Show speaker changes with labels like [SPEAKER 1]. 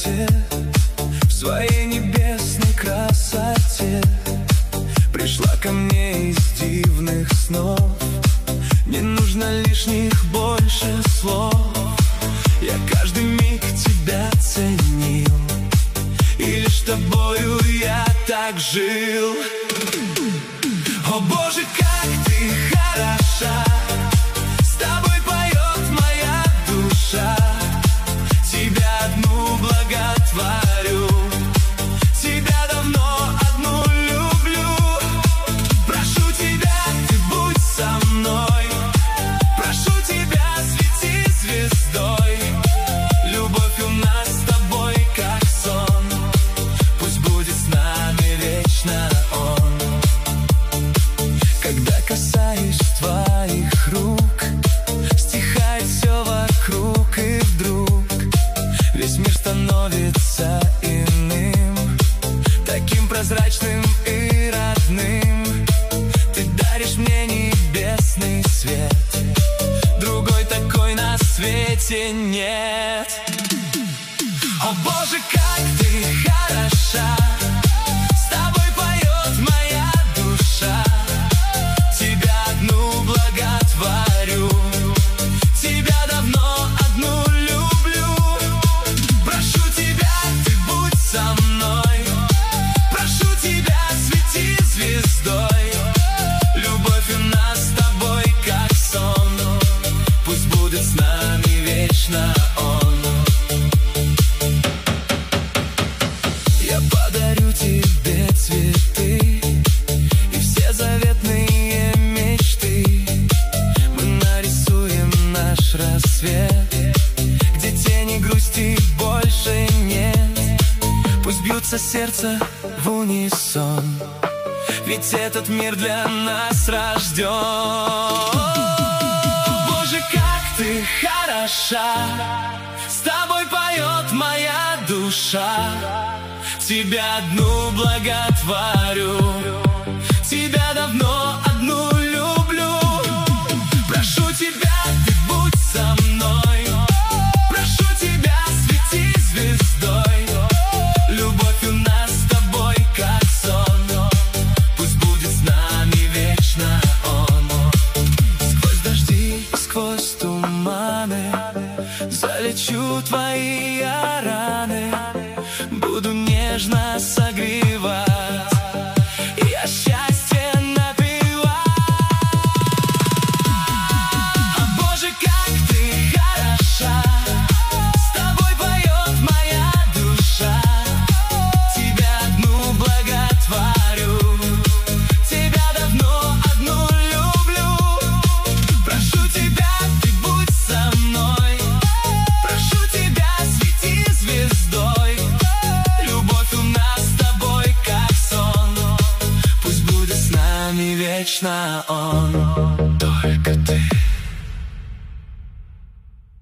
[SPEAKER 1] темноте, в своей небесной красоте пришла ко мне из дивных снов. Не нужно лишних больше слов. Я каждый миг тебя ценил, и лишь тобою я так жил. О Боже, как ты хороша, с тобой поет моя душа. Тебя одну благотворю, тебя давно одну люблю. Прошу тебя, ты будь со мной, прошу тебя, свети звездой. Любовь у нас с тобой как сон, пусть будет с нами вечно он. Когда касаюсь твоих рук, стихает все вокруг, и вдруг весь мир становится иным, таким прозрачным и родным. Ты даришь мне небесный свет, другой такой на свете нет. О Боже, как ты хороша, с тобой поет моя душа. Тебя одну благотворю, тебя давно одну люблю. Прошу тебя, ты будь со мной, прошу тебя, свети звездой. Любовь у нас с тобой как сон, пусть будет с нами вечно он. Я подарю тебе цветы и все заветные мечты. Мы нарисуем наш рассвет, где тени грусти больше нет. Пусть бьются сердца в унисон, ведь этот мир для нас рожден. Боже, как ты хороша, с тобой поет моя душа. Тебя одну благотворю, тебя давно одну люблю. Прошу тебя, ты будь со мной, прошу тебя, свети звездой. Любовь у нас с тобой как сон, пусть будет с нами вечно он. Сквозь дожди, сквозь туманы залечу твои раны, буду нежно согревать, я счастье напевать. О Боже, как ты хороша, с тобой поет моя душа. Тебя одну благотворю, тебя давно одну люблю. Прошу тебя, ты будь со мной, прошу тебя, свети звездой. Любовь у нас с тобой как сон, пусть будет с нами вечно он.